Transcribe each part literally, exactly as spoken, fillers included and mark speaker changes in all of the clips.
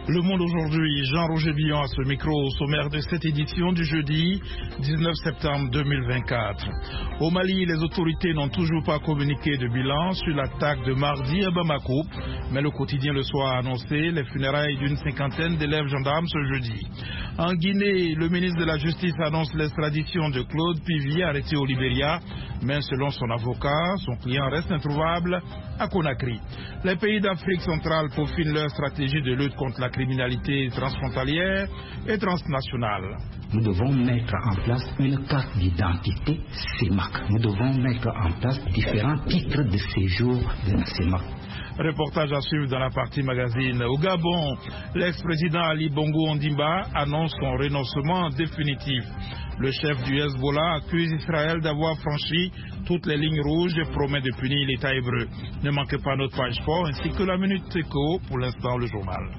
Speaker 1: Le Monde aujourd'hui, Jean-Roger Billon à ce micro au sommaire de cette édition du jeudi dix-neuf septembre deux mille vingt-quatre. Au Mali, les autorités n'ont toujours pas communiqué de bilan sur l'attaque de mardi à Bamako, mais le quotidien Le Soir a annoncé les funérailles d'une cinquantaine d'élèves gendarmes ce jeudi. En Guinée, le ministre de la Justice annonce l'extradition de Claude Pivy arrêté au Libéria, mais selon son avocat, son client reste introuvable à Conakry. Les pays d'Afrique centrale peaufinent leur stratégie de lutte contre la criminalité transfrontalière et transnationale.
Speaker 2: Nous devons mettre en place une carte d'identité C E M A C. Nous devons mettre en place différents titres de séjour de la C E M A C.
Speaker 1: Reportage à suivre dans la partie magazine. Au Gabon, l'ex-président Ali Bongo Ondimba annonce son renoncement définitif. Le chef du Hezbollah accuse Israël d'avoir franchi toutes les lignes rouges et promet de punir l'État hébreu. Ne manquez pas notre page sport ainsi que la Minute Éco, pour l'instant le journal.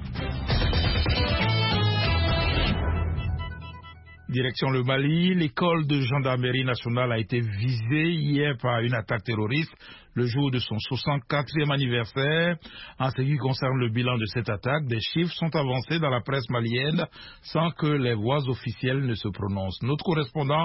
Speaker 1: Direction le Mali, l'école de gendarmerie nationale a été visée hier par une attaque terroriste le jour de son soixante-quatrième anniversaire. En ce qui concerne le bilan de cette attaque, des chiffres sont avancés dans la presse malienne sans que les voix officielles ne se prononcent. Notre correspondant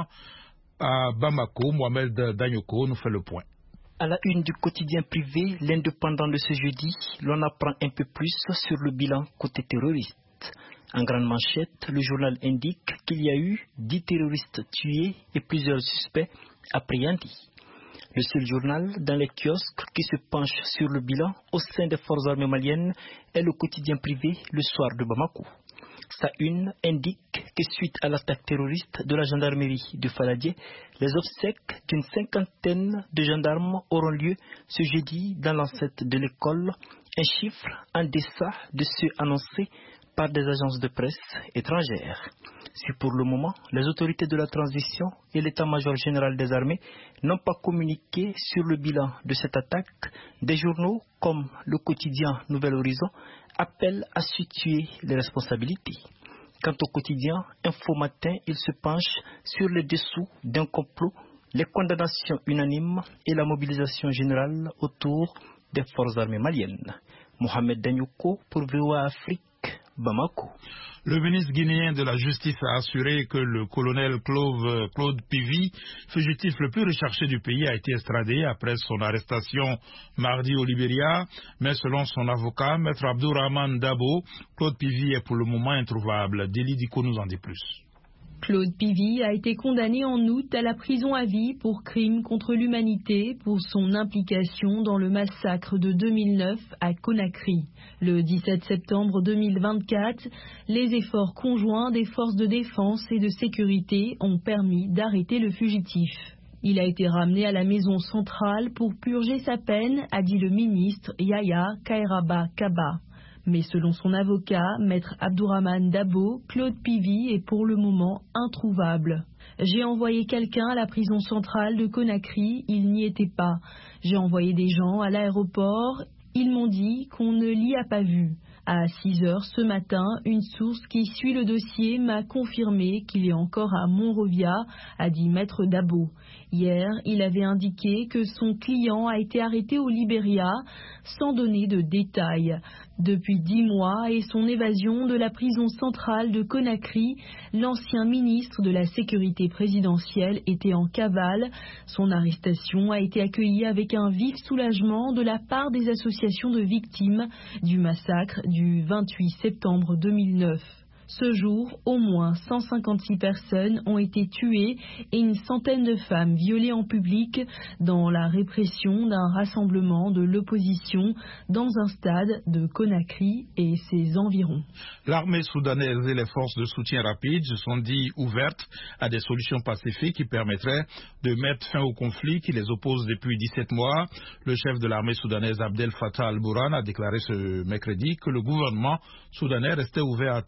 Speaker 1: à Bamako, Mohamed Danyoko, nous fait le point.
Speaker 3: À la une du quotidien privé, l'Indépendant de ce jeudi, l'on apprend un peu plus sur le bilan côté terroriste. En grande manchette, le journal indique qu'il y a eu dix terroristes tués et plusieurs suspects appréhendés. Le seul journal dans les kiosques qui se penche sur le bilan au sein des forces armées maliennes est le quotidien privé Le Soir de Bamako. Sa une indique que suite à l'attaque terroriste de la gendarmerie de Faladier, les obsèques d'une cinquantaine de gendarmes auront lieu ce jeudi dans l'enceinte de l'école, un chiffre en deçà de ceux annoncés par des agences de presse étrangères. Si pour le moment, les autorités de la transition et l'état-major général des armées n'ont pas communiqué sur le bilan de cette attaque, des journaux comme le quotidien Nouvel Horizon appellent à situer les responsabilités. Quant au quotidien Info Matin, il se penche sur les dessous d'un complot, les condamnations unanimes et la mobilisation générale autour des forces armées maliennes. Mohamed Danyoko pour V O A Afrique, Bamako.
Speaker 1: Le ministre guinéen de la Justice a assuré que le colonel Claude, Claude Pivy, fugitif le plus recherché du pays, a été extradé après son arrestation mardi au Libéria. Mais selon son avocat, Maître Abdourahmane Dabo, Claude Pivy est pour le moment introuvable. Déli Diko nous en dit plus.
Speaker 4: Claude Pivy a été condamné en août à la prison à vie pour crime contre l'humanité pour son implication dans le massacre de deux mille neuf à Conakry. Le dix-sept septembre deux mille vingt-quatre, les efforts conjoints des forces de défense et de sécurité ont permis d'arrêter le fugitif. Il a été ramené à la maison centrale pour purger sa peine, a dit le ministre Yaya Kairaba Kaba. Mais selon son avocat, Maître Abdourahmane Dabo, Claude Pivy est pour le moment introuvable. J'ai envoyé quelqu'un à la prison centrale de Conakry, il n'y était pas. J'ai envoyé des gens à l'aéroport, ils m'ont dit qu'on ne l'y a pas vu. À six heures ce matin, une source qui suit le dossier m'a confirmé qu'il est encore à Monrovia, a dit Maître Dabo. Hier, il avait indiqué que son client a été arrêté au Libéria sans donner de détails. Depuis dix mois et son évasion de la prison centrale de Conakry, l'ancien ministre de la Sécurité présidentielle était en cavale. Son arrestation a été accueillie avec un vif soulagement de la part des associations de victimes du massacre du vingt-huit septembre deux mille neuf. Ce jour, au moins cent cinquante-six personnes ont été tuées et une centaine de femmes violées en public dans la répression d'un rassemblement de l'opposition dans un stade de Conakry et ses environs.
Speaker 1: L'armée soudanaise et les forces de soutien rapide se sont dit ouvertes à des solutions pacifiques qui permettraient de mettre fin au conflit qui les oppose depuis dix-sept mois. Le chef de l'armée soudanaise Abdel Fattah al-Burhan a déclaré ce mercredi que le gouvernement soudanais restait ouvert à tout effort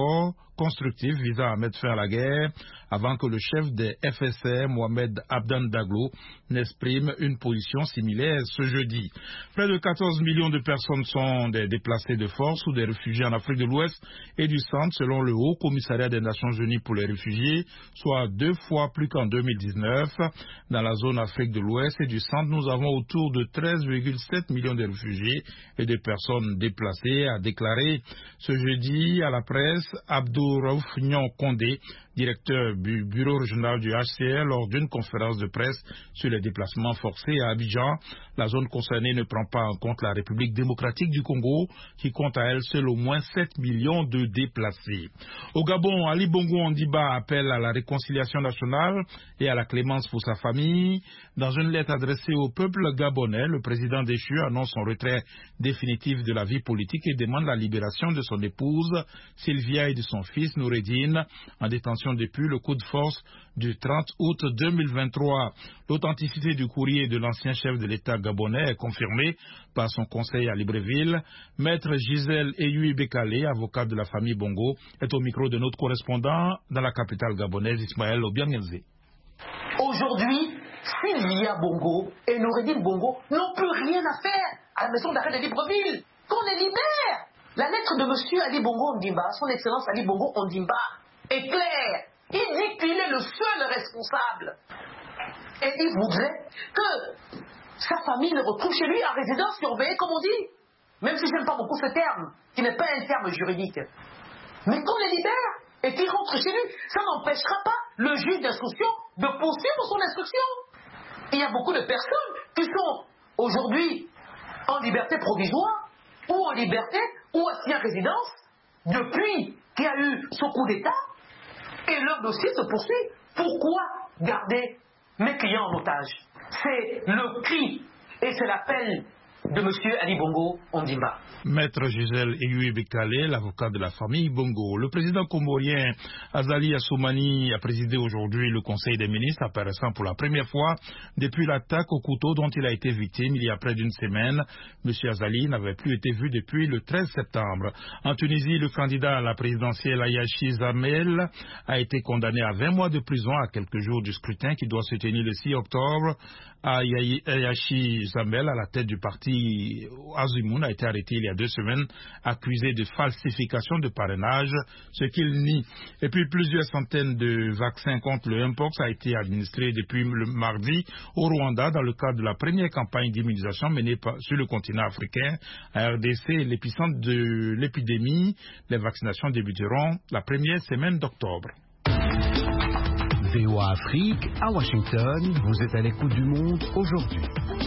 Speaker 1: accord constructif visant à mettre fin à la guerre avant que le chef des F S R, Mohamed Abdan Daglo, n'exprime une position similaire ce jeudi. Près de quatorze millions de personnes sont des déplacés de force ou des réfugiés en Afrique de l'Ouest et du Centre selon le Haut Commissariat des Nations Unies pour les réfugiés, soit deux fois plus qu'en deux mille dix-neuf. Dans la zone Afrique de l'Ouest et du Centre, nous avons autour de treize virgule sept millions de réfugiés et de personnes déplacées, a déclaré ce jeudi à la presse Abdou Raouf Nyon Condé, directeur du bureau régional du H C R, lors d'une conférence de presse sur les déplacements forcés à Abidjan. La zone concernée ne prend pas en compte la République démocratique du Congo, qui compte à elle seule au moins sept millions de déplacés. Au Gabon, Ali Bongo Ondimba appelle à la réconciliation nationale et à la clémence pour sa famille. Dans une lettre adressée au peuple gabonais, le président déchu annonce son retrait définitif de la vie politique et demande la libération de son épouse Sylvia et de son fils Noureddine, en détention depuis le coup de force du trente août deux mille vingt-trois. L'authenticité du courrier de l'ancien chef de l'État gabonais est confirmée par son conseil à Libreville. Maître Gisèle Eyoui Bekale, avocat de la famille Bongo, est au micro de notre correspondant dans la capitale gabonaise, Ismaël Obiangenzé.
Speaker 5: Aujourd'hui, Sylvia Bongo et Noureddine Bongo n'ont plus rien à faire à la maison d'arrêt de Libreville. Qu'on les libère. La lettre de M. Ali Bongo Ondimba, son excellence Ali Bongo Ondimba, est claire. Il dit qu'il est le seul responsable. Et il voudrait que sa famille le retrouve chez lui en résidence surveillée, comme on dit. Même si je n'aime pas beaucoup ce terme, qui n'est pas un terme juridique. Mais qu'on les libère et qu'il rentre chez lui, ça n'empêchera pas le juge d'instruction de poursuivre son instruction. Il y a beaucoup de personnes qui sont aujourd'hui en liberté provisoire, ou en liberté, ou assis en résidence, depuis qu'il y a eu ce coup d'État, et leur dossier se poursuit. Pourquoi garder mes clients en otage? C'est le cri et c'est l'appel de M. Ali Bongo Ondimba.
Speaker 1: Maître Gisèle Eyoui Bekale, l'avocat de la famille Bongo. Le président comorien Azali Assoumani a présidé aujourd'hui le Conseil des ministres, apparaissant pour la première fois depuis l'attaque au couteau dont il a été victime il y a près d'une semaine. M. Azali n'avait plus été vu depuis le treize septembre. En Tunisie, le candidat à la présidentielle Ayachi Zamel a été condamné à vingt mois de prison à quelques jours du scrutin qui doit se tenir le six octobre. Ayachi Zamel, à la tête du parti Azumoun, a été arrêté il y a deux semaines, accusé de falsification de parrainage, ce qu'il nie. Et puis plusieurs centaines de vaccins contre le Mpox a été administrés depuis le mardi au Rwanda dans le cadre de la première campagne d'immunisation menée par, sur le continent africain. À R D C, l'épicentre de l'épidémie, les vaccinations débuteront la première semaine d'octobre.
Speaker 6: V O A Afrique, à Washington, vous êtes à l'écoute du monde aujourd'hui.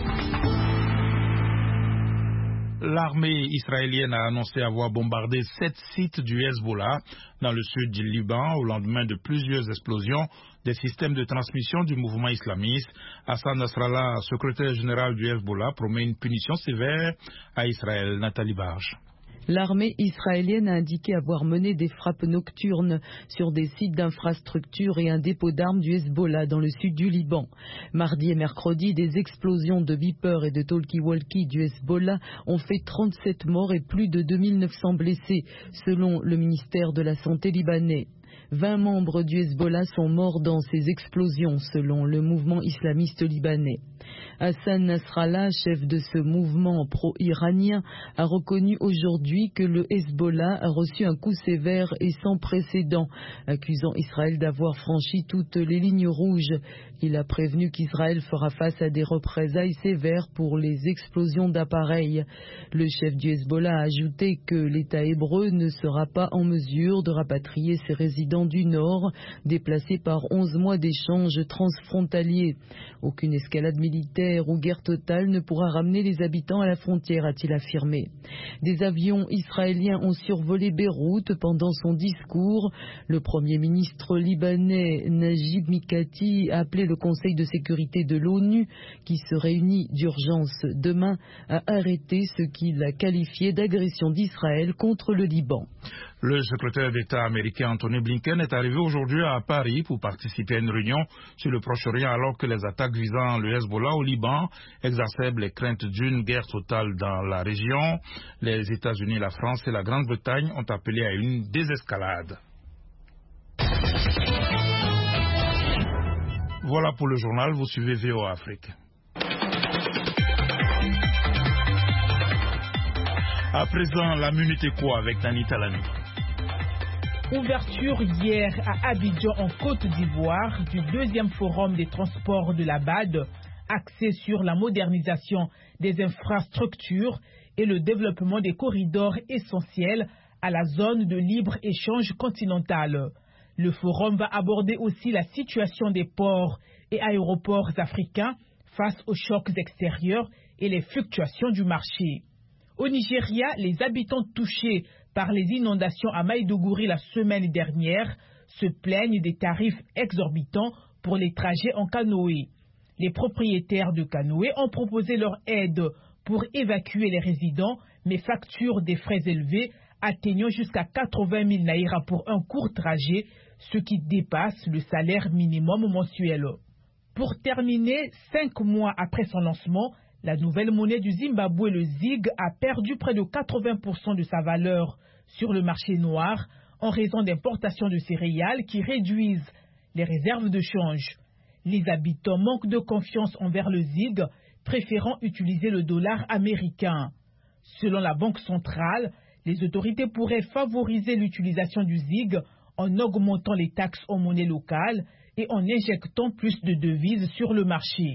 Speaker 1: L'armée israélienne a annoncé avoir bombardé sept sites du Hezbollah dans le sud du Liban au lendemain de plusieurs explosions des systèmes de transmission du mouvement islamiste. Hassan Nasrallah, secrétaire général du Hezbollah, promet une punition sévère à Israël. Nathalie Barge.
Speaker 7: L'armée israélienne a indiqué avoir mené des frappes nocturnes sur des sites d'infrastructures et un dépôt d'armes du Hezbollah dans le sud du Liban. Mardi et mercredi, des explosions de Viper et de talkie-walkie du Hezbollah ont fait trente-sept morts et plus de deux mille neuf cents blessés, selon le ministère de la Santé libanais. vingt membres du Hezbollah sont morts dans ces explosions, selon le mouvement islamiste libanais. Hassan Nasrallah, chef de ce mouvement pro-iranien, a reconnu aujourd'hui que le Hezbollah a reçu un coup sévère et sans précédent, accusant Israël d'avoir franchi toutes les lignes rouges. Il a prévenu qu'Israël fera face à des représailles sévères pour les explosions d'appareils. Le chef du Hezbollah a ajouté que l'État hébreu ne sera pas en mesure de rapatrier ses résidents du Nord, déplacés par onze mois d'échanges transfrontaliers. Aucune escalade militaire ou guerre totale ne pourra ramener les habitants à la frontière, a-t-il affirmé. Des avions israéliens ont survolé Beyrouth pendant son discours. Le premier ministre libanais Najib Mikati a appelé le Conseil de sécurité de l'ONU, qui se réunit d'urgence demain, à arrêter ce qu'il a qualifié d'agression d'Israël contre le Liban.
Speaker 1: Le secrétaire d'État américain Anthony Blinken est arrivé aujourd'hui à Paris pour participer à une réunion sur le Proche-Orient alors que les attaques visant le Hezbollah au Liban exacerbent les craintes d'une guerre totale dans la région. Les États-Unis, la France et la Grande-Bretagne ont appelé à une désescalade. Voilà pour le journal, vous suivez V O A Afrique. À présent, la Minute Éco avec Nani Talani.
Speaker 8: Ouverture hier à Abidjan en Côte d'Ivoire du deuxième forum des transports de la B A D, axé sur la modernisation des infrastructures et le développement des corridors essentiels à la zone de libre-échange continentale. Le forum va aborder aussi la situation des ports et aéroports africains face aux chocs extérieurs et les fluctuations du marché. Au Nigeria, les habitants touchés par les inondations à Maïdougouri la semaine dernière se plaignent des tarifs exorbitants pour les trajets en canoë. Les propriétaires de canoës ont proposé leur aide pour évacuer les résidents, mais facturent des frais élevés atteignant jusqu'à quatre-vingt mille naïras pour un court trajet, ce qui dépasse le salaire minimum mensuel. Pour terminer, cinq mois après son lancement, la nouvelle monnaie du Zimbabwe, le Z I G, a perdu près de quatre-vingts pour cent de sa valeur sur le marché noir en raison d'importations de céréales qui réduisent les réserves de change. Les habitants manquent de confiance envers le Z I G, préférant utiliser le dollar américain. Selon la Banque centrale, les autorités pourraient favoriser l'utilisation du Z I G en augmentant les taxes en monnaie locale et en injectant plus de devises sur le marché.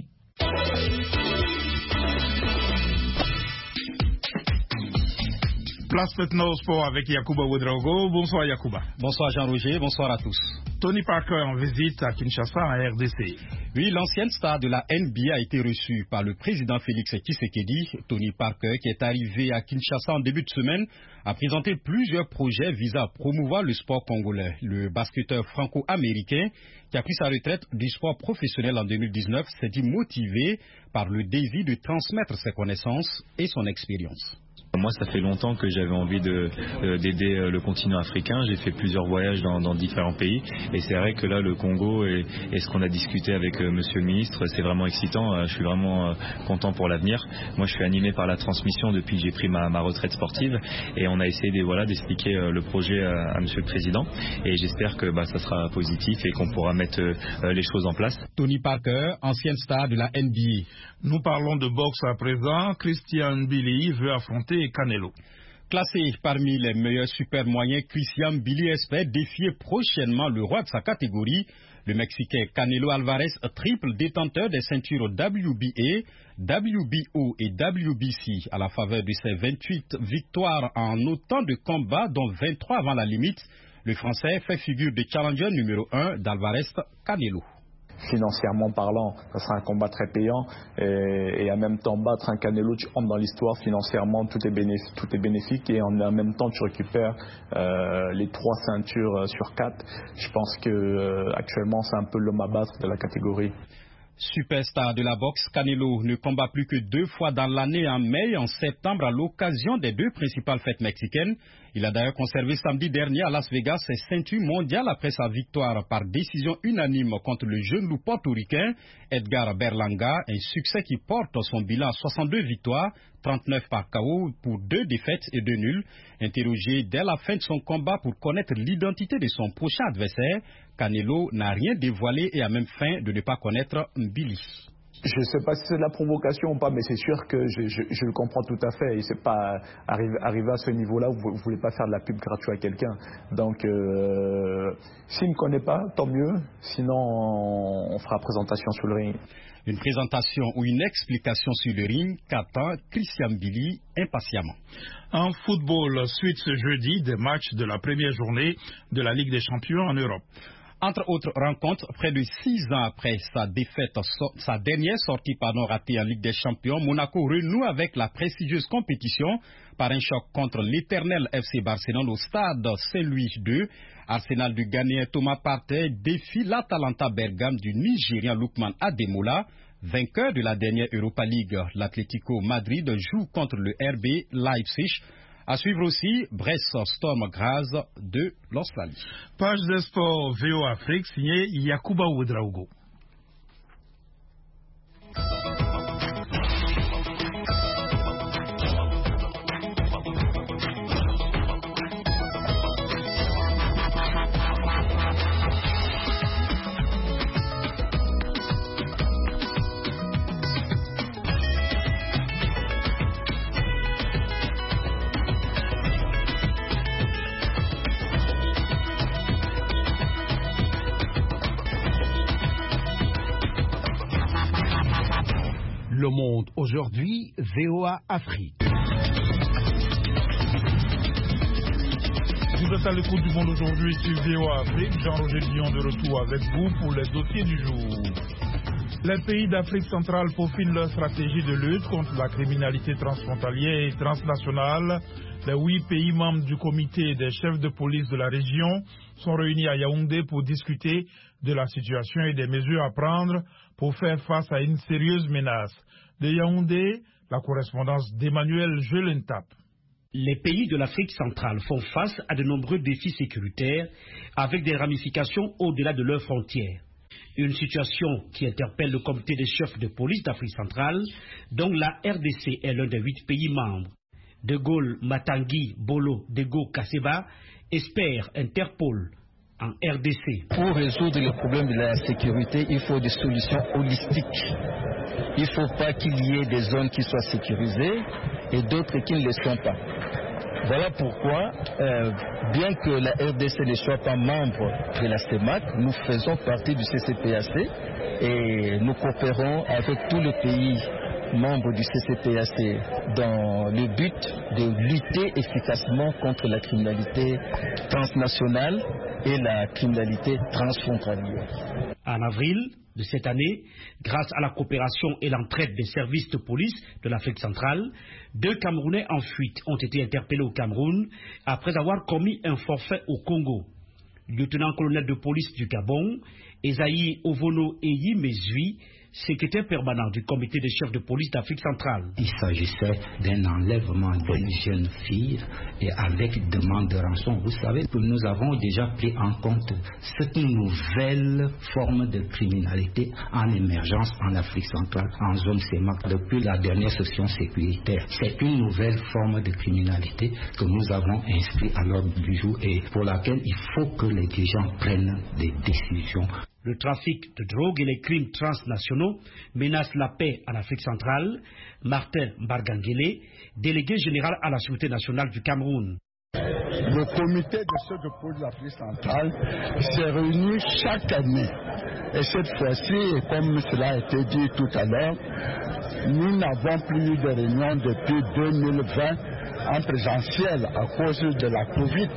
Speaker 1: Place maintenant au sport avec Yacouba Ouedraogo. Bonsoir Yacouba.
Speaker 9: Bonsoir Jean-Roger, bonsoir à tous.
Speaker 1: Tony Parker en visite à Kinshasa en R D C.
Speaker 9: Oui, l'ancienne star de la N B A a été reçue par le président Félix Tshisekedi. Tony Parker, qui est arrivé à Kinshasa en début de semaine, a présenté plusieurs projets visant à promouvoir le sport congolais. Le basketteur franco-américain, qui a pris sa retraite du sport professionnel en deux mille dix-neuf, s'est dit motivé par le désir de transmettre ses connaissances et son expérience.
Speaker 10: Moi, ça fait longtemps que j'avais envie de, euh, d'aider euh, le continent africain. J'ai fait plusieurs voyages dans, dans différents pays. Et c'est vrai que là, le Congo et, et ce qu'on a discuté avec euh, monsieur le ministre, c'est vraiment excitant. Euh, je suis vraiment euh, content pour l'avenir. Moi, je suis animé par la transmission depuis que j'ai pris ma, ma retraite sportive. Et on a essayé de, voilà, d'expliquer euh, le projet à, à monsieur le président. Et j'espère que bah, ça sera positif et qu'on pourra mettre euh, les choses en place.
Speaker 9: Tony Parker, ancienne star de la N B A.
Speaker 1: Nous parlons de boxe à présent. Christian Billy veut affronter Canelo.
Speaker 9: Classé parmi les meilleurs super moyens, Christian Billy espère défier prochainement le roi de sa catégorie, le Mexicain Canelo Alvarez, triple détenteur des ceintures W B A, W B O et W B C, à la faveur de ses vingt-huit victoires en autant de combats, dont vingt-trois avant la limite. Le Français fait figure de challenger numéro un d'Alvarez Canelo.
Speaker 11: Financièrement parlant, ça sera un combat très payant et, et en même temps battre un Canelo, tu entres dans l'histoire, financièrement tout est, bénéfique, tout est bénéfique et en, en même temps tu récupères euh, les trois ceintures sur quatre. Je pense que euh, actuellement c'est un peu l'homme à battre de la catégorie.
Speaker 9: Superstar de la boxe, Canelo ne combat plus que deux fois dans l'année, en mai et en septembre, à l'occasion des deux principales fêtes mexicaines. Il a d'ailleurs conservé samedi dernier à Las Vegas ses ceintures mondiales après sa victoire par décision unanime contre le jeune loup portoricain Edgar Berlanga, un succès qui porte son bilan à soixante-deux victoires, trente-neuf par K O pour deux défaites et deux nuls. Interrogé dès la fin de son combat pour connaître l'identité de son prochain adversaire, Canelo n'a rien dévoilé et a même feint de ne pas connaître Billy.
Speaker 11: Je ne sais pas si c'est de la provocation ou pas, mais c'est sûr que je, je, je le comprends tout à fait. Et c'est pas arriver, arriver à ce niveau-là, vous ne voulez pas faire de la pub gratuite à quelqu'un. Donc, euh, s'il ne me connaît pas, tant mieux. Sinon, on fera présentation sur le ring.
Speaker 9: Une présentation ou une explication sur le ring qu'attend Christian Billy impatiemment.
Speaker 1: En football, suite ce jeudi des matchs de la première journée de la Ligue des Champions en Europe.
Speaker 9: Entre autres rencontres, près de six ans après sa défaite, sa dernière sortie pardon, ratée en Ligue des Champions, Monaco renoue avec la prestigieuse compétition par un choc contre l'éternel F C Barcelone au stade Saint-Louis deux. Arsenal du Ghanéen Thomas Partey défie l'Atalanta Bergame du Nigérian Lookman Ademola. Vainqueur de la dernière Europa League, l'Atlético Madrid joue contre le R B Leipzig. À suivre aussi, Brest Storm Graz de l'Australie.
Speaker 1: Page des sports V O Afrique signée Yakuba Ouedraogo.
Speaker 6: Le Monde aujourd'hui, V O A Afrique.
Speaker 1: Vous êtes à l'écoute du Monde aujourd'hui sur V O A Afrique. Jean-Roger Billon de retour avec vous pour les dossiers du jour. Les pays d'Afrique centrale peaufinent leur stratégie de lutte contre la criminalité transfrontalière et transnationale. Les huit pays membres du comité des chefs de police de la région sont réunis à Yaoundé pour discuter de la situation et des mesures à prendre pour faire face à une sérieuse menace. De Yaoundé, la correspondance d'Emmanuel Jelentap.
Speaker 12: Les pays de l'Afrique centrale font face à de nombreux défis sécuritaires avec des ramifications au-delà de leurs frontières. Une situation qui interpelle le comité des chefs de police d'Afrique centrale, dont la R D C est l'un des huit pays membres. De Gaulle, Matangui, Bolo, Dego, Kaseba espèrent Interpol en R D C.
Speaker 13: Pour résoudre le problème de la sécurité, il faut des solutions holistiques. Il ne faut pas qu'il y ait des zones qui soient sécurisées et d'autres qui ne le sont pas. Voilà pourquoi, euh, bien que la R D C ne soit pas membre de la CEMAC, nous faisons partie du C C P A C et nous coopérons avec tous les pays membres du C C P A C dans le but de lutter efficacement contre la criminalité transnationale et la criminalité transfrontalière.
Speaker 12: En avril de cette année, grâce à la coopération et l'entraide des services de police de l'Afrique centrale, deux Camerounais en fuite ont été interpellés au Cameroun après avoir commis un forfait au Congo. Lieutenant-colonel de police du Gabon, Esaïe Ovono Eyi Mezui, secrétaire permanent du comité des chefs de police d'Afrique centrale.
Speaker 2: Il s'agissait d'un enlèvement d'une jeune fille et avec demande de rançon. Vous savez que nous avons déjà pris en compte cette nouvelle forme de criminalité en émergence en Afrique centrale, en zone CEMAC, depuis la dernière session sécuritaire. C'est une nouvelle forme de criminalité que nous avons inscrite à l'ordre du jour et pour laquelle il faut que les dirigeants prennent des décisions.
Speaker 12: Le trafic de drogue et les crimes transnationaux menacent la paix en Afrique centrale. Martin Bargangele, délégué général à la Sûreté nationale du Cameroun.
Speaker 14: Le comité de chefs de police de l'Afrique centrale s'est réuni chaque année. Et cette fois-ci, comme cela a été dit tout à l'heure, nous n'avons plus eu de réunion depuis deux mille vingt en présentiel à cause de la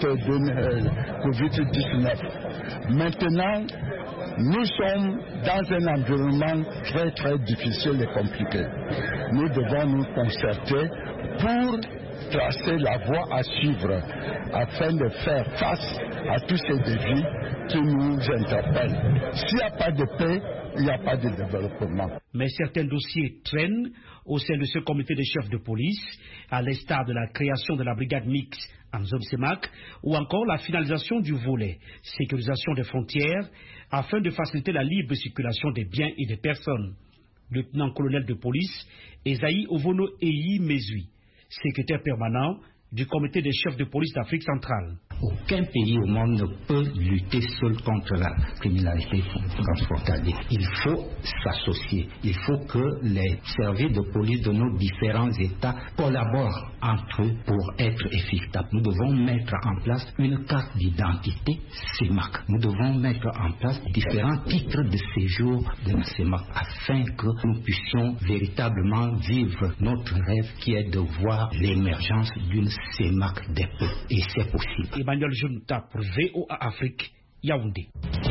Speaker 14: covid dix-neuf. Maintenant, nous sommes dans un environnement très très difficile et compliqué. Nous devons nous concerter pour tracer la voie à suivre afin de faire face à tous ces défis qui nous interpellent. S'il n'y a pas de paix, il n'y a pas de développement.
Speaker 12: Mais certains dossiers traînent au sein de ce comité des chefs de police, à l'instar de la création de la brigade mixte en zone CEMAC, ou encore la finalisation du volet sécurisation des frontières, afin de faciliter la libre circulation des biens et des personnes. Lieutenant-colonel de police, Esaïe Ovono Eyi Mezui, secrétaire permanent du comité des chefs de police d'Afrique centrale.
Speaker 2: Aucun pays au monde ne peut lutter seul contre la criminalité transfrontalière. Il faut s'associer. Il faut que les services de police de nos différents États collaborent entre eux pour être efficaces. Nous devons mettre en place une carte d'identité CEMAC. Nous devons mettre en place différents titres de séjour de la CEMAC afin que nous puissions véritablement vivre notre rêve qui est de voir l'émergence d'une CEMAC des peuples. Et c'est possible.
Speaker 12: Emmanuel Junta pour V O A Afrique, Yaoundé.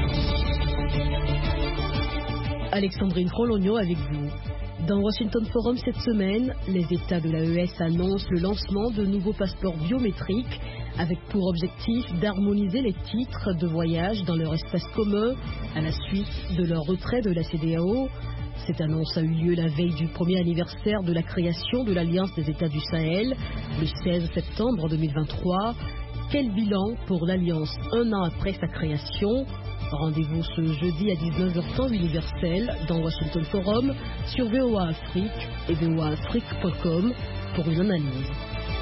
Speaker 15: Alexandrine Rologno avec vous. Dans le Washington Forum cette semaine, les États de l'A E S annoncent le lancement de nouveaux passeports biométriques avec pour objectif d'harmoniser les titres de voyage dans leur espace commun à la suite de leur retrait de la C E D E A O. Cette annonce a eu lieu la veille du premier anniversaire de la création de l'Alliance des États du Sahel, le seize septembre deux mille vingt-trois. Quel bilan pour l'Alliance un an après sa création? Rendez-vous ce jeudi à dix-neuf heures temps universel dans Washington Forum sur V O A Afrique et V O A Afrique point com pour une analyse.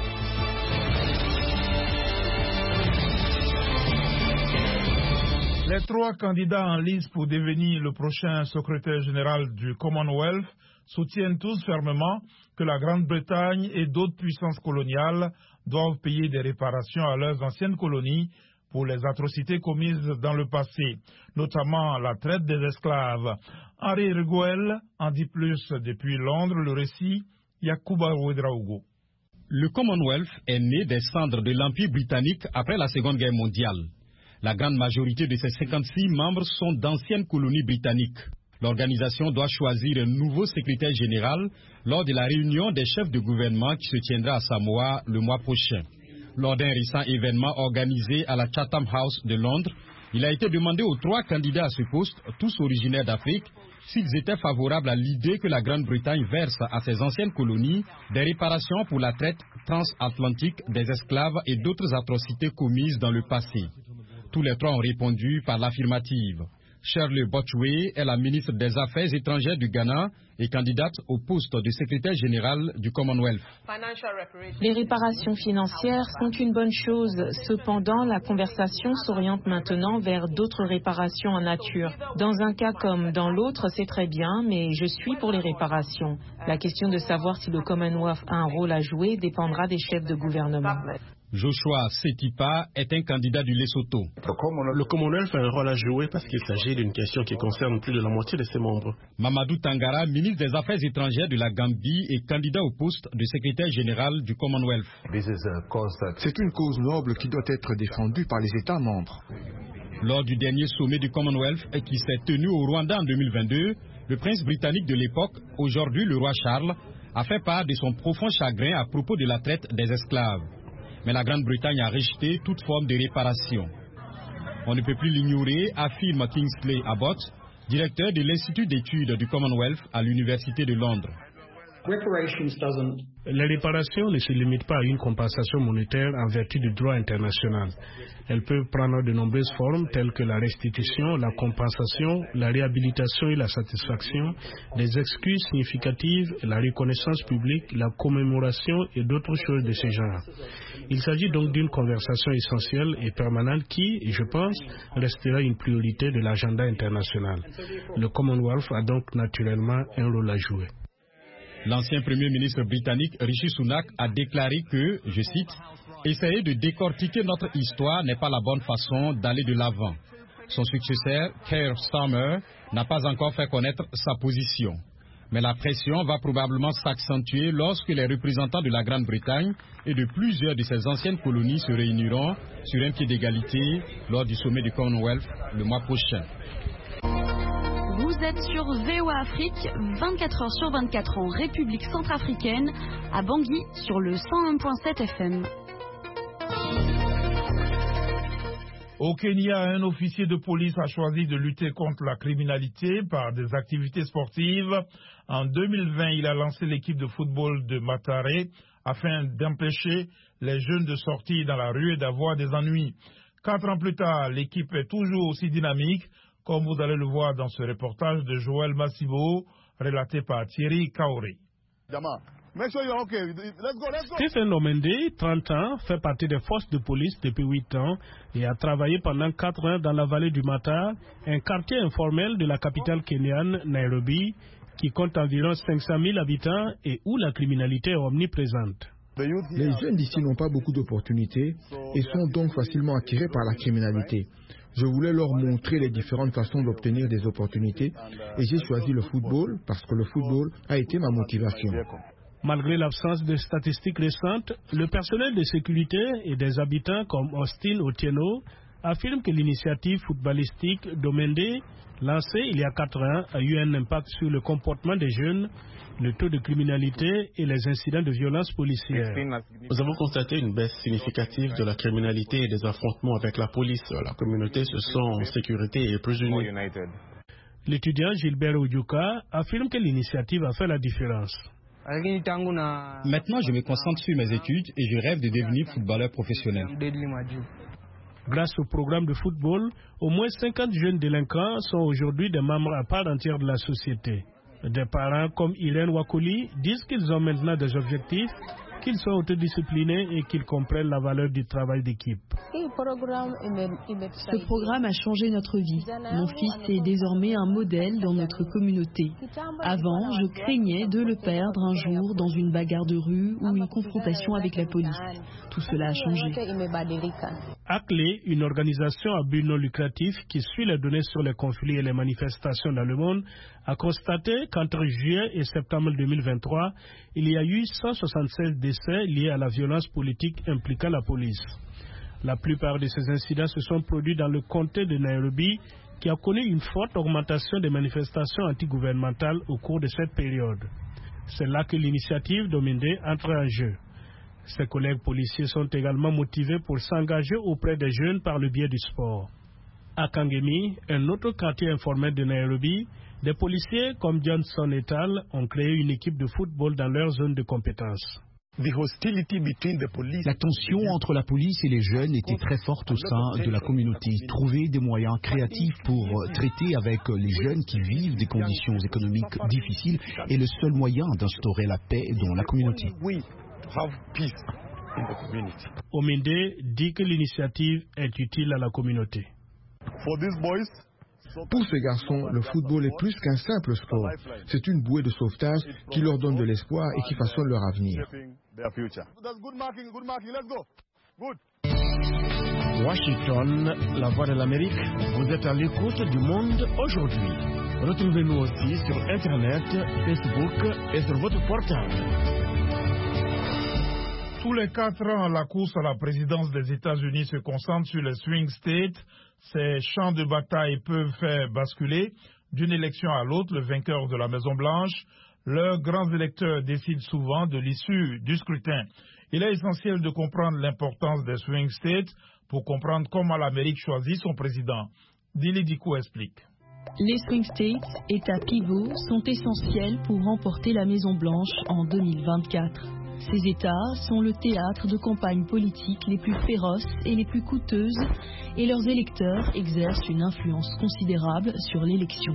Speaker 1: Les trois candidats en lice pour devenir le prochain secrétaire général du Commonwealth soutiennent tous fermement que la Grande-Bretagne et d'autres puissances coloniales doivent payer des réparations à leurs anciennes colonies pour les atrocités commises dans le passé, notamment la traite des esclaves. Henri Riguel en dit plus depuis Londres, le récit Yacouba Ouedraogo.
Speaker 9: Le Commonwealth est né des cendres de l'Empire britannique après la Seconde Guerre mondiale. La grande majorité de ses cinquante-six membres sont d'anciennes colonies britanniques. L'organisation doit choisir un nouveau secrétaire général lors de la réunion des chefs de gouvernement qui se tiendra à Samoa le mois prochain. Lors d'un récent événement organisé à la Chatham House de Londres, il a été demandé aux trois candidats à ce poste, tous originaires d'Afrique, s'ils étaient favorables à l'idée que la Grande-Bretagne verse à ses anciennes colonies des réparations pour la traite transatlantique des esclaves et d'autres atrocités commises dans le passé. Tous les trois ont répondu par l'affirmative. Shirley Botchway est la ministre des Affaires étrangères du Ghana et candidate au poste de secrétaire général du Commonwealth.
Speaker 16: Les réparations financières sont une bonne chose. Cependant, la conversation s'oriente maintenant vers d'autres réparations en nature. Dans un cas comme dans l'autre, c'est très bien, mais je suis pour les réparations. La question de savoir si le Commonwealth a un rôle à jouer dépendra des chefs de gouvernement.
Speaker 9: Joshua Setipa est un candidat du Lesotho.
Speaker 17: Le Commonwealth a un rôle à jouer parce qu'il s'agit d'une question qui concerne plus de la moitié de ses membres.
Speaker 9: Mamadou Tangara, ministre des Affaires étrangères de la Gambie et candidat au poste de secrétaire général du Commonwealth.
Speaker 18: C'est une cause noble qui doit être défendue par les États membres.
Speaker 9: Lors du dernier sommet du Commonwealth qui s'est tenu au Rwanda en deux mille vingt-deux, le prince britannique de l'époque, aujourd'hui le roi Charles, a fait part de son profond chagrin à propos de la traite des esclaves. Mais la Grande-Bretagne a rejeté toute forme de réparation. On ne peut plus l'ignorer, affirme Kingsley Abbott, directeur de l'Institut d'études du Commonwealth à l'Université de Londres.
Speaker 12: Les réparations ne se limitent pas à une compensation monétaire en vertu du droit international. Elles peuvent prendre de nombreuses formes telles que la restitution, la compensation, la réhabilitation et la satisfaction, des excuses significatives, la reconnaissance publique, la commémoration et d'autres choses de ce genre. Il s'agit donc d'une conversation essentielle et permanente qui, je pense, restera une priorité de l'agenda international. Le Commonwealth a donc naturellement un rôle à jouer.
Speaker 9: L'ancien Premier ministre britannique Rishi Sunak a déclaré que, je cite, « Essayer de décortiquer notre histoire n'est pas la bonne façon d'aller de l'avant ». Son successeur, Keir Starmer, n'a pas encore fait connaître sa position. Mais la pression va probablement s'accentuer lorsque les représentants de la Grande-Bretagne et de plusieurs de ses anciennes colonies se réuniront sur un pied d'égalité lors du sommet du Commonwealth le mois prochain.
Speaker 19: Vous êtes sur V O A Afrique, vingt-quatre heures sur vingt-quatre en République centrafricaine, à Bangui sur le cent un virgule sept F M.
Speaker 1: Au Kenya, un officier de police a choisi de lutter contre la criminalité par des activités sportives. En deux mille vingt, il a lancé l'équipe de football de Mathare afin d'empêcher les jeunes de sortir dans la rue et d'avoir des ennuis. Quatre ans plus tard, l'équipe est toujours aussi dynamique, comme vous allez le voir dans ce reportage de Joël Massibo, relaté par Thierry Kaoré.
Speaker 12: Stephen Omende, trente ans, fait partie des forces de police depuis huit ans et a travaillé pendant quatre ans dans la vallée du Mata, un quartier informel de la capitale kenyane, Nairobi, qui compte environ cinq cent mille habitants et où la criminalité est omniprésente.
Speaker 18: Les jeunes d'ici n'ont pas beaucoup d'opportunités et sont donc facilement attirés par la criminalité. Je voulais leur montrer les différentes façons d'obtenir des opportunités et j'ai choisi le football parce que le football a été ma motivation.
Speaker 12: Malgré l'absence de statistiques récentes, le personnel de sécurité et des habitants comme Austin Otieno affirment que l'initiative footballistique d'Omende, lancée il y a quatre ans, a eu un impact sur le comportement des jeunes, le taux de criminalité et les incidents de violence policière.
Speaker 17: Nous avons constaté une baisse significative de la criminalité et des affrontements avec la police. La communauté se sent en sécurité et plus unie.
Speaker 20: L'étudiant Gilbert Oudjouka affirme que l'initiative a fait la différence.
Speaker 9: Maintenant, je me concentre sur mes études et je rêve de devenir footballeur professionnel.
Speaker 20: Grâce au programme de football, au moins cinquante jeunes délinquants sont aujourd'hui des membres à part entière de la société. Des parents comme Irène Wakoli disent qu'ils ont maintenant des objectifs, qu'ils soient autodisciplinés et qu'ils comprennent la valeur du travail d'équipe.
Speaker 4: Ce programme a changé notre vie. Mon fils est désormais un modèle dans notre communauté. Avant, je craignais de le perdre un jour dans une bagarre de rue ou une confrontation avec la police. Tout cela a changé.
Speaker 20: A C L E, une organisation à but non lucratif qui suit les données sur les conflits et les manifestations dans le monde, a constaté qu'entre juillet et septembre deux mille vingt-trois, il y a eu cent soixante-seize décès liés à la violence politique impliquant la police. La plupart de ces incidents se sont produits dans le comté de Nairobi, qui a connu une forte augmentation des manifestations antigouvernementales au cours de cette période. C'est là que l'initiative Dominde entre en jeu. Ses collègues policiers sont également motivés pour s'engager auprès des jeunes par le biais du sport. À Kangemi, un autre quartier informel de Nairobi, des policiers comme Johnson et al. Ont créé une équipe de football dans leur zone de compétence.
Speaker 6: La tension entre la police et les jeunes était très forte au sein de la communauté. Trouver des moyens créatifs pour traiter avec les jeunes qui vivent des conditions économiques difficiles est le seul moyen d'instaurer la paix dans la communauté.
Speaker 20: Ominde dit que l'initiative est utile à la communauté.
Speaker 18: Pour ces garçons, le football est plus qu'un simple sport. C'est une bouée de sauvetage qui leur donne de l'espoir et qui façonne leur avenir.
Speaker 21: Washington, la voix de l'Amérique, vous êtes à l'écoute du monde aujourd'hui. Retrouvez-nous aussi sur Internet, Facebook et sur votre portable.
Speaker 1: Tous les quatre ans, la course à la présidence des États-Unis se concentre sur les swing states. Ces champs de bataille peuvent faire basculer d'une élection à l'autre le vainqueur de la Maison-Blanche. Leurs grands électeurs décident souvent de l'issue du scrutin. Il est essentiel de comprendre l'importance des swing states pour comprendre comment l'Amérique choisit son président. Dili Diko explique.
Speaker 4: Les swing states, États pivots, sont essentiels pour remporter la Maison-Blanche en deux mille vingt-quatre. Ces États sont le théâtre de campagnes politiques les plus féroces et les plus coûteuses, et leurs électeurs exercent une influence considérable sur l'élection.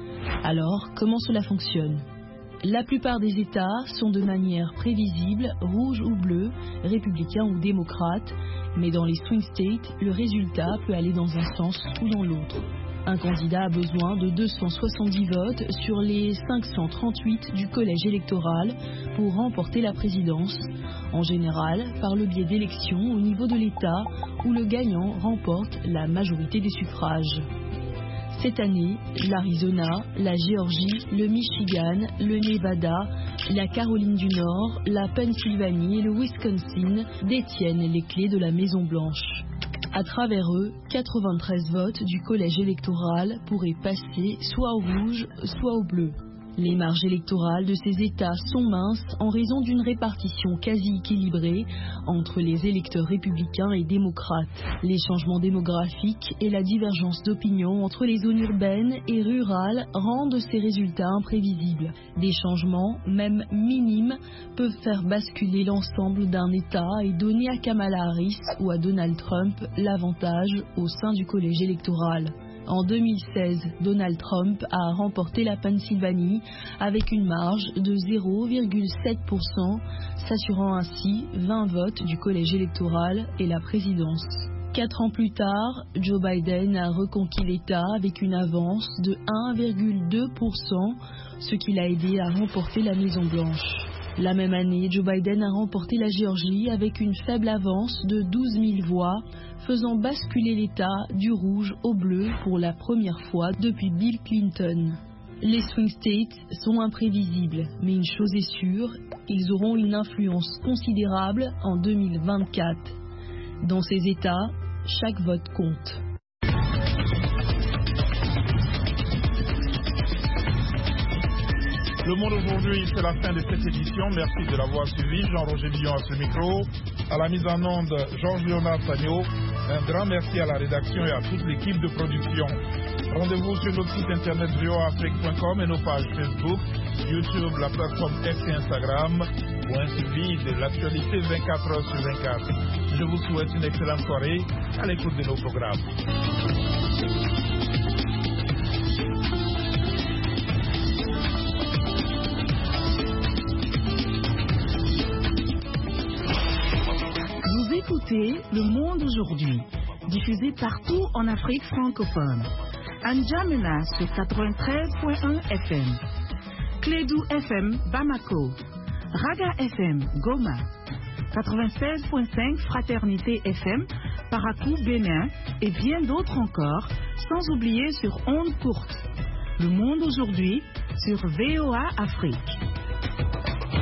Speaker 4: Alors, comment cela fonctionne ? La plupart des États sont de manière prévisible, rouge ou bleu, républicain ou démocrate, mais dans les swing states, le résultat peut aller dans un sens ou dans l'autre. Un candidat a besoin de deux cent soixante-dix votes sur les cinq cent trente-huit du collège électoral pour remporter la présidence, en général par le biais d'élections au niveau de l'État où le gagnant remporte la majorité des suffrages. Cette année, l'Arizona, la Géorgie, le Michigan, le Nevada, la Caroline du Nord, la Pennsylvanie et le Wisconsin détiennent les clés de la Maison-Blanche. À travers eux, quatre-vingt-treize votes du collège électoral pourraient passer soit au rouge, soit au bleu. Les marges électorales de ces États sont minces en raison d'une répartition quasi équilibrée entre les électeurs républicains et démocrates. Les changements démographiques et la divergence d'opinion entre les zones urbaines et rurales rendent ces résultats imprévisibles. Des changements, même minimes, peuvent faire basculer l'ensemble d'un État et donner à Kamala Harris ou à Donald Trump l'avantage au sein du collège électoral. En deux mille seize, Donald Trump a remporté la Pennsylvanie avec une marge de zéro virgule sept pour cent, s'assurant ainsi vingt votes du collège électoral et la présidence. Quatre ans plus tard, Joe Biden a reconquis l'État avec une avance de un virgule deux pour cent, ce qui l'a aidé à remporter la Maison-Blanche. La même année, Joe Biden a remporté la Géorgie avec une faible avance de douze mille voix, faisant basculer l'État du rouge au bleu pour la première fois depuis Bill Clinton. Les swing states sont imprévisibles, mais une chose est sûre, ils auront une influence considérable en deux mille vingt-quatre. Dans ces États, chaque vote compte.
Speaker 1: Le Monde aujourd'hui, c'est la fin de cette édition. Merci de l'avoir suivi. Jean-Roger Billon à ce micro. À la mise en onde, Georges Léonard Sagno. Un grand merci à la rédaction et à toute l'équipe de production. Rendez-vous sur notre site internet v o a afrique point com et nos pages Facebook, YouTube, la plateforme X et Instagram pour un suivi de l'actualité vingt-quatre heures sur vingt-quatre. Je vous souhaite une excellente soirée à l'écoute de nos programmes.
Speaker 3: Vous écoutez Le Monde aujourd'hui, diffusé partout en Afrique francophone. N'Djamena sur quatre-vingt-treize point un F M, Clédou F M Bamako, Raga F M Goma, quatre-vingt-seize point cinq Fraternité F M Parakou Bénin et bien d'autres encore, sans oublier sur ondes courtes. Le Monde aujourd'hui sur V O A Afrique.